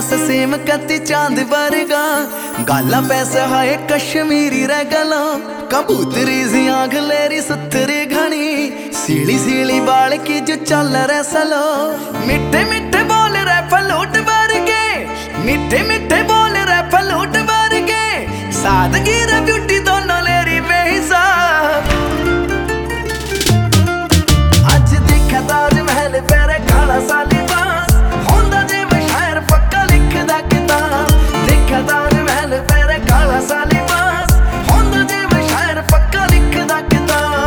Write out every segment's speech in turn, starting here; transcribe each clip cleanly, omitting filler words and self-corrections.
Same कति चांद वर्गा, गाला पैसा हाय कश्मीरी रे गला, कबूतरी सी आंख लेरी सुथरी घनी, सीली सीली बाल की जो चल रे सलो, मिठे मिठे बोल रे फलूट वर्गे, मिठे मिठे बोल रे फलूट वर्गे, सादगी रे ब्यूटी दोनों लेरी बेहिसाब। आज देखा ताजमहल पेरे काला सालिबास, होंदा जिवें शायर पक्का लिखदा किताब। देखा ताजमहल पेरे काला सालिबास, होंदा जिवें शायर पक्का लिखदा किताब।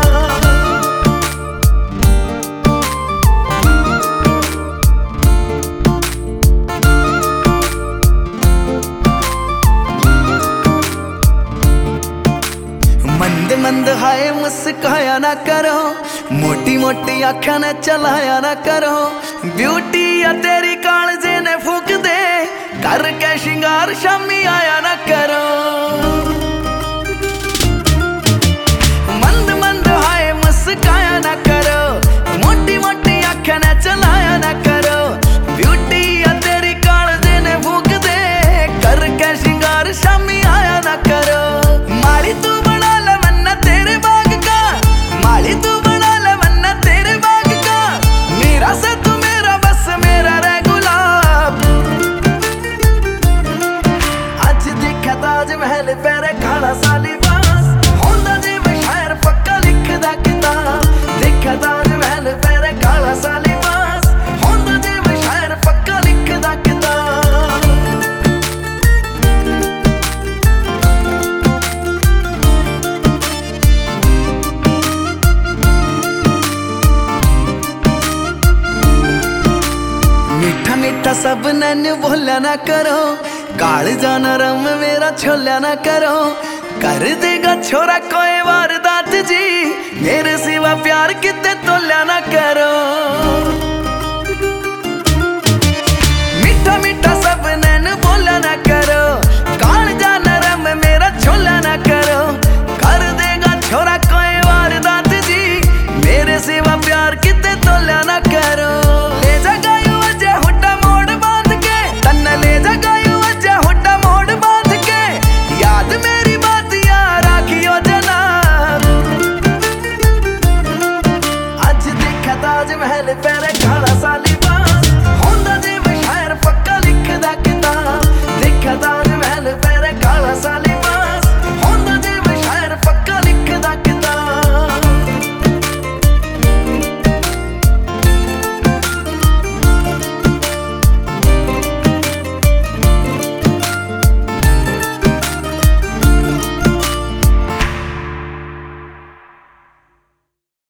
मंद मंद हाय मुस्काया ना करो, मोटी मोटी आँखें ने चलाया ना करो, ब्यूटी या तेरी कालजे ने फूक दे, करके श्रृंगार शामी आया ना करो। मंद मंद हाय मुस्काया ना करो, मोटी मोटी आँखें ने चलाया ना करो, ब्यूटी या तेरी कालजे ने फूक दे, करके श्रृंगार शामी आया ना करो। माली तू माली तू बना ले वन्ना तेरे बाग का, मेरा से तू मेरा बस मेरा रे गुलाब। आज देखा ताजमहल पेरे काला सालिबास, होंदा जिवें शायर पक्का लिखदा किताब। देखा ताजमहल पेरे काला सालिबास, होंदा जिवें शायर पक्का लिखदा किताब। मीठा मीठा सब नैन बोलिया ना करो, काल जाना रम मेरा छोलिया ना करो, कर देगा छोरा कोई वारदात जी, मेरे सिवा प्यार किते तोलिया ना करो।